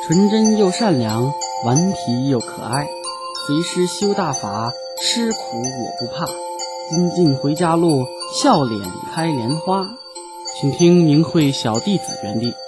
纯真又善良，顽皮又可爱。随师修大法，吃苦我不怕。金镜回家路，笑脸开莲花。请听明慧小弟子园地。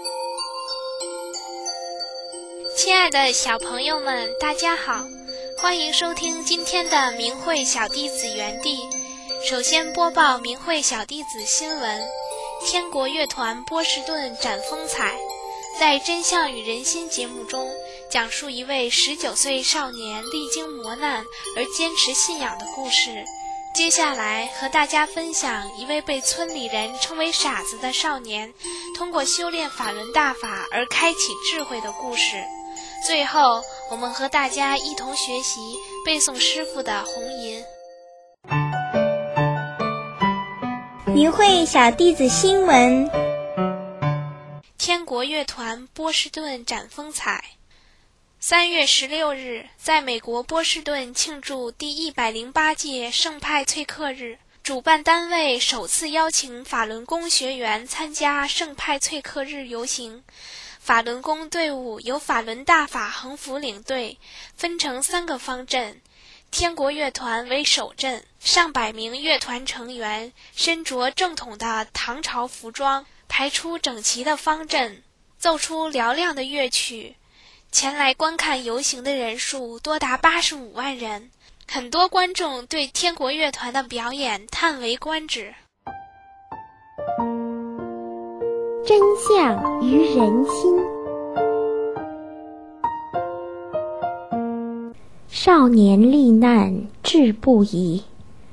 亲爱的小朋友们，大家好，欢迎收听今天的明慧小弟子园地。首先播报明慧小弟子新闻：天国乐团波士顿展风采。在真相与人心节目中，讲述一位19岁少年历经磨难而坚持信仰的故事。接下来和大家分享一位被村里人称为傻子的少年，通过修炼法轮大法而开启智慧的故事。最后，我们和大家一同学习背诵师父的红吟。 明慧小弟子新闻： 天国乐团波士顿展风采。3月16日，在美国波士顿庆祝第108届圣派翠克日，主办单位首次邀请法轮功学员参加圣派翠克日游行。法轮功队伍由法轮大法横幅领队，分成3个方阵，天国乐团为首阵，上百名乐团成员身着正统的唐朝服装，排出整齐的方阵，奏出嘹亮的乐曲。前来观看游行的人数多达85万人，很多观众对天国乐团的表演叹为观止。 真相于人心。少年历难志不移。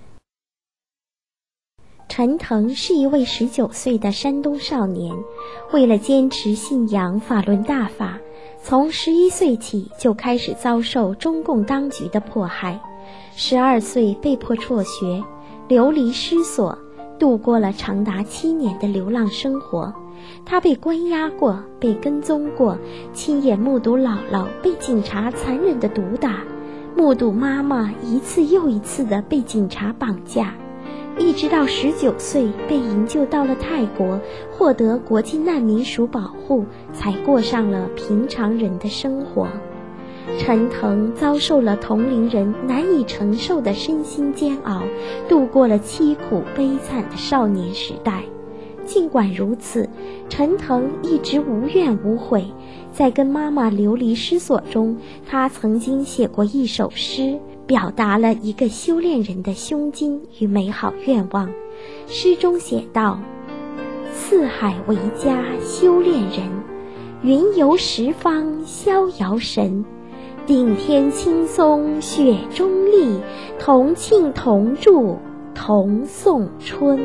陈腾是一位19岁的山东少年，为了坚持信仰法轮大法，从11岁起就开始遭受中共当局的迫害。12岁被迫辍学，流离失所，度过了长达7年的流浪生活。他被关押过，被跟踪过，亲眼目睹姥姥被警察残忍地毒打，目睹妈妈一次又一次地被警察绑架，一直到19岁被营救到了泰国，获得国际难民署保护，才过上了平常人的生活。陈腾遭受了同龄人难以承受的身心煎熬，度过了凄苦悲惨的少年时代。尽管如此，陈腾一直无怨无悔。在跟妈妈流离失所中，他曾经写过一首诗，表达了一个修炼人的胸襟与美好愿望。诗中写道：四海为家修炼人，云游十方逍遥神，顶天青松雪中立，同庆同祝同颂春。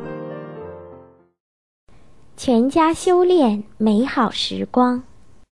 全家修炼美好时光。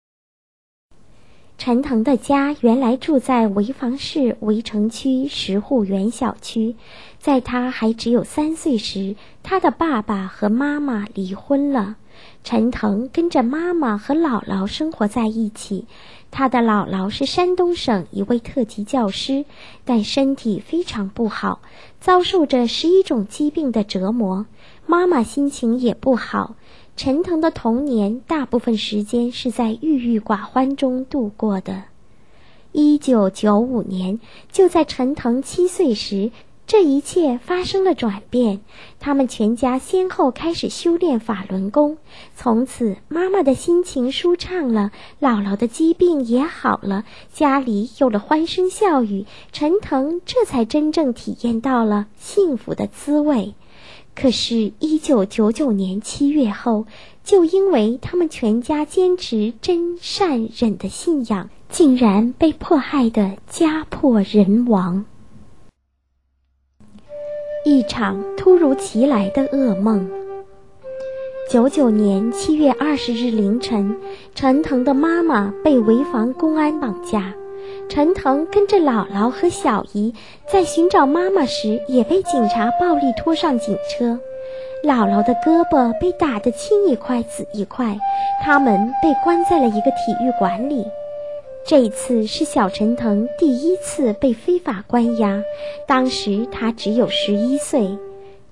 陈腾的家原来住在潍坊市围城区10户园小区，在他还只有3岁时，他的爸爸和妈妈离婚了。陈腾跟着妈妈和姥姥生活在一起。他的姥姥是山东省一位特级教师，但身体非常不好，遭受着11种疾病的折磨。妈妈心情也不好。陈腾的童年大部分时间是在郁郁寡欢中度过的。1995年，就在陈腾7岁时，这一切发生了转变。他们全家先后开始修炼法轮功，从此妈妈的心情舒畅了，姥姥的疾病也好了，家里有了欢声笑语，陈腾这才真正体验到了幸福的滋味。可是1999年7月后，就因为他们全家坚持真善忍的信仰，竟然被迫害得家破人亡。一场突如其来的噩梦。99年7月20日凌晨，陈腾的妈妈被潍坊公安绑架。陈腾跟着姥姥和小姨在寻找妈妈时，也被警察暴力拖上警车。姥姥的胳膊被打得青一块紫一块，他们被关在了一个体育馆里。这一次是小陈腾第1次被非法关押，当时他只有11岁。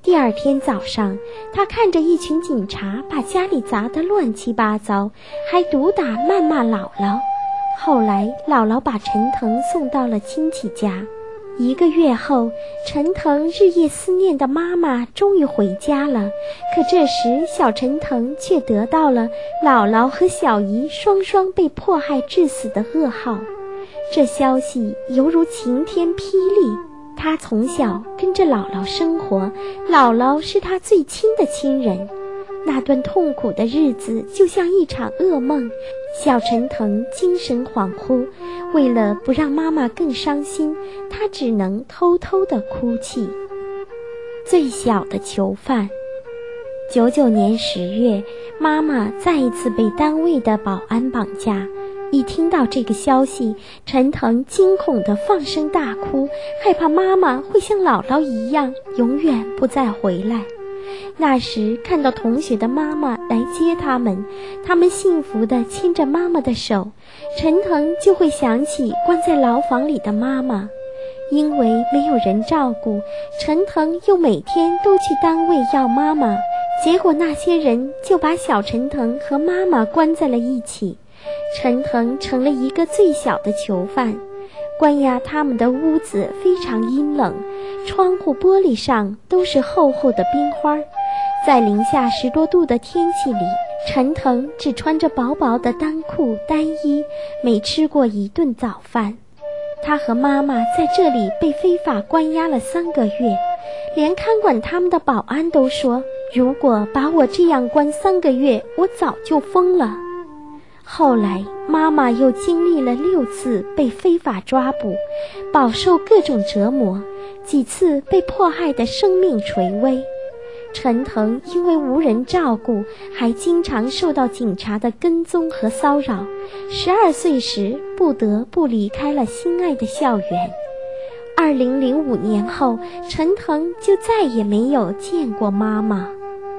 第二天早上，他看着一群警察把家里砸得乱七八糟，还毒打谩骂姥姥。后来姥姥把陈腾送到了亲戚家。1个月后，陈腾日夜思念的妈妈终于回家了，可这时小陈腾却得到了姥姥和小姨双双被迫害致死的噩耗。这消息犹如晴天霹雳。他从小跟着姥姥生活，姥姥是他最亲的亲人。那段痛苦的日子就像一场噩梦，小陈腾精神恍惚，为了不让妈妈更伤心，他只能偷偷地哭泣。最小的囚犯。99年10月，妈妈再一次被单位的保安绑架。一听到这个消息，陈腾惊恐地放声大哭，害怕妈妈会像姥姥一样永远不再回来。那时看到同学的妈妈来接他们幸福地牵着妈妈的手，陈腾就会想起关在牢房里的妈妈。因为没有人照顾，陈腾又每天都去单位要妈妈，结果那些人就把小陈腾和妈妈关在了一起。陈腾成了一个最小的囚犯。关押他们的屋子非常阴冷，窗户玻璃上都是厚厚的冰花。在零下10多度的天气里，陈腾只穿着薄薄的单裤单衣，没吃过一顿早饭。他和妈妈在这里被非法关押了3个月，连看管他们的保安都说，如果把我这样关3个月，我早就疯了。后来妈妈又经历了6次被非法抓捕，饱受各种折磨，几次被迫害的生命垂危。陈腾因为无人照顾，还经常受到警察的跟踪和骚扰。12岁时不得不离开了心爱的校园。2005年后，陈腾就再也没有见过妈妈。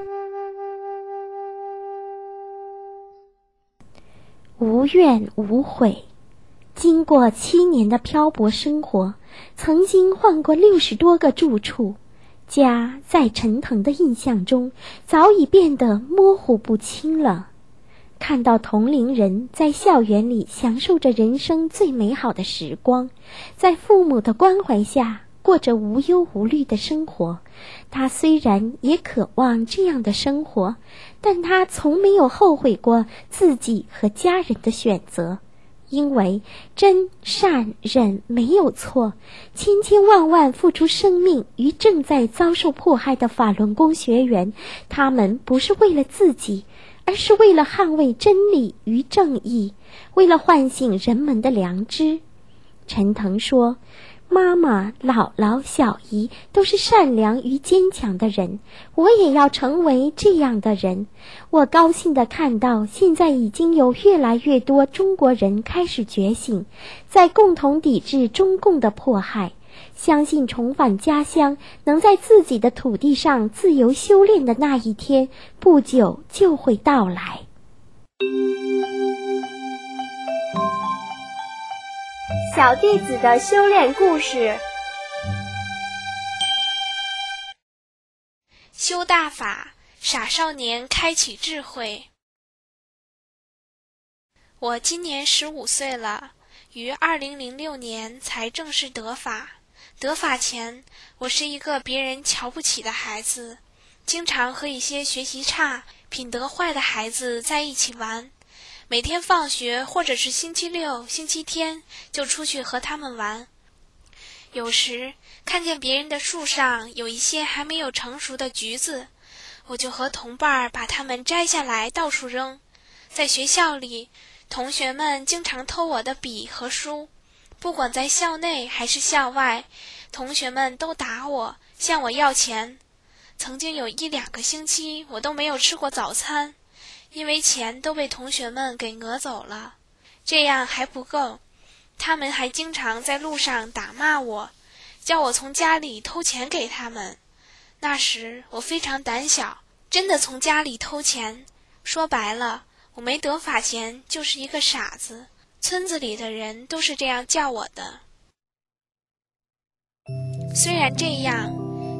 无怨无悔。经过7年的漂泊生活，曾经换过60多个住处，家在陈腾的印象中早已变得模糊不清了。看到同龄人在校园里享受着人生最美好的时光，在父母的关怀下过着无忧无虑的生活，他虽然也渴望这样的生活，但他从没有后悔过自己和家人的选择。因为真善忍没有错，千千万万付出生命与正在遭受迫害的法轮功学员，他们不是为了自己，而是为了捍卫真理与正义，为了唤醒人们的良知。陈腾说，妈妈、姥姥、小姨都是善良与坚强的人，我也要成为这样的人。我高兴地看到，现在已经有越来越多中国人开始觉醒，在共同抵制中共的迫害，相信重返家乡，能在自己的土地上自由修炼的那一天，不久就会到来。 小弟子的修炼故事。 修大法，傻少年开启智慧。我今年15岁了，于2006年才正式得法。得法前，我是一个别人瞧不起的孩子，经常和一些学习差、品德坏的孩子在一起玩。每天放学或者是星期六、星期天就出去和他们玩。有时看见别人的树上有一些还没有成熟的橘子，我就和同伴把它们摘下来到处扔。在学校里，同学们经常偷我的笔和书，不管在校内还是校外，同学们都打我，向我要钱。曾经有1-2个星期我都没有吃过早餐，因为钱都被同学们给讹走了。这样还不够，他们还经常在路上打骂我，叫我从家里偷钱给他们。那时我非常胆小，真的从家里偷钱。说白了，我没得法前就是一个傻子，村子里的人都是这样叫我的。虽然这样，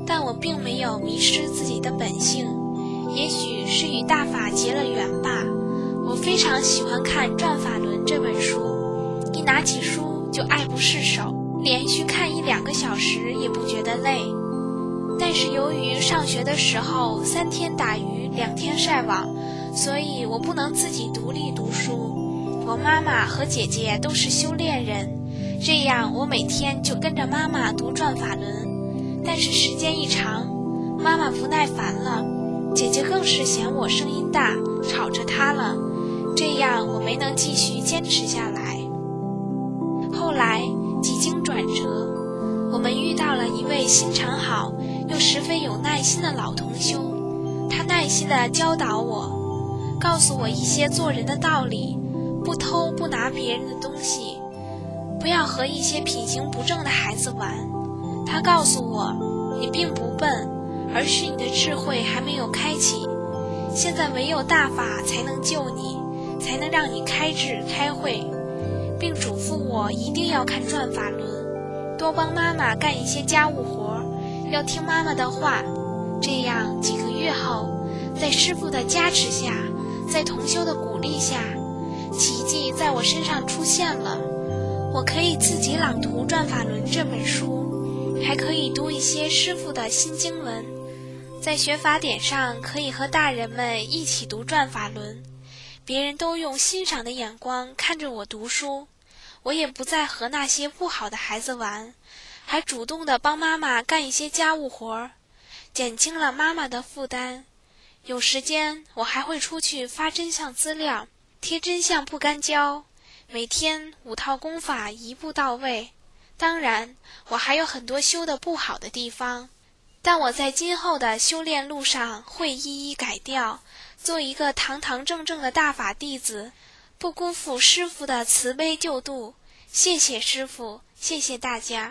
但我并没有迷失自己的本性，也许是与大法结了缘吧。我非常喜欢看《转法轮》这本书，一拿起书就爱不释手，连续看1-2个小时也不觉得累。但是由于上学的时候3天打鱼2天晒网，所以我不能自己独立读书。我妈妈和姐姐都是修炼人，这样我每天就跟着妈妈读《转法轮》。但是时间一长，妈妈不耐烦了，姐姐更是嫌我声音大，吵着她了，这样我没能继续坚持下来。后来几经转折，我们遇到了一位心肠好又十分有耐心的老同修，他耐心地教导我，告诉我一些做人的道理，不偷不拿别人的东西，不要和一些品行不正的孩子玩。他告诉我，你并不笨，而是你的智慧还没有开启，现在唯有大法才能救你，才能让你开智开慧，并嘱咐我一定要看《转法轮》，多帮妈妈干一些家务活，要听妈妈的话。这样几个月后，在师父的加持下，在同修的鼓励下，奇迹在我身上出现了。我可以自己朗读《转法轮》这本书，还可以读一些师父的新经文，在学法典上可以和大人们一起读《转法轮》，别人都用欣赏的眼光看着我读书，我也不再和那些不好的孩子玩，还主动地帮妈妈干一些家务活，减轻了妈妈的负担。有时间我还会出去发真相资料，贴真相不干胶，每天5套功法一步到位。当然我还有很多修得不好的地方，但我在今后的修炼路上会一一改掉，做一个堂堂正正的大法弟子，不辜负师父的慈悲救度。谢谢师父，谢谢大家。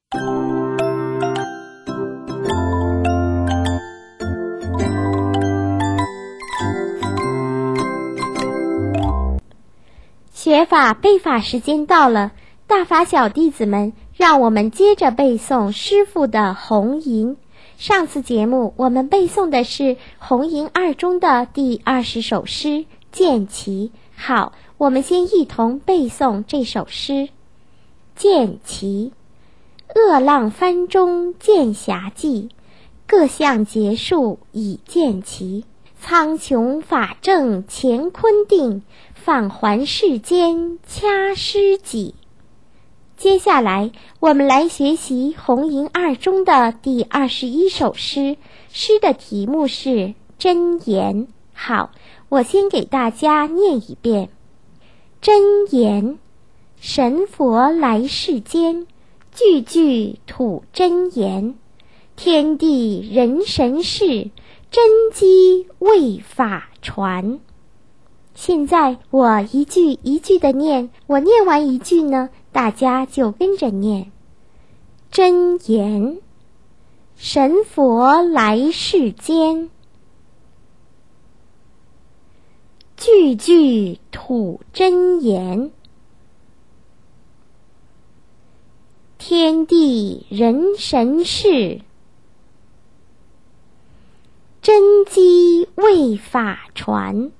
学法背法时间到了，大法小弟子们，让我们接着背诵师父的红吟。上次节目我们背诵的是红吟2中的第20首诗《剑旗》。好，我们先一同背诵这首诗《剑旗》。恶浪翻中剑侠迹，各项结束已见齐。苍穹法正乾坤定，返还世间掐尸己。接下来我们来学习红吟2中的第21首诗，诗的题目是真言。好，我先给大家念一遍。真言，神佛来世间，句句吐真言，天地人神事，真机为法传。现在我一句一句的念，我念完一句呢，大家就跟着念。真言，神佛来世间，句句吐真言，天地人神事，真机为法传。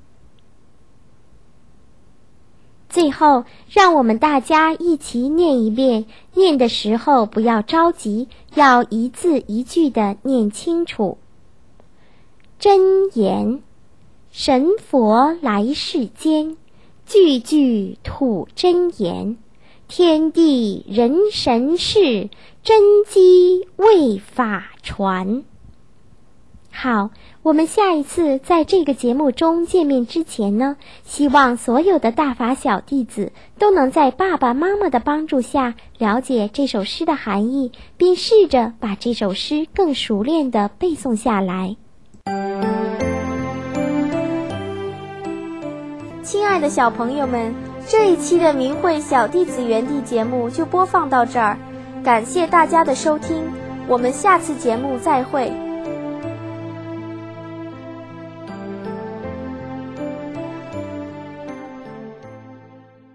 最后让我们大家一起念一遍，念的时候不要着急，要一字一句地念清楚。真言，神佛来世间，句句吐真言，天地人神事，真机为法传。好，我们下一次在这个节目中见面之前呢，希望所有的大法小弟子都能在爸爸妈妈的帮助下了解这首诗的含义，并试着把这首诗更熟练地背诵下来。 亲爱的小朋友们，这一期的明慧小弟子园地节目就播放到这儿，感谢大家的收听，我们下次节目再会。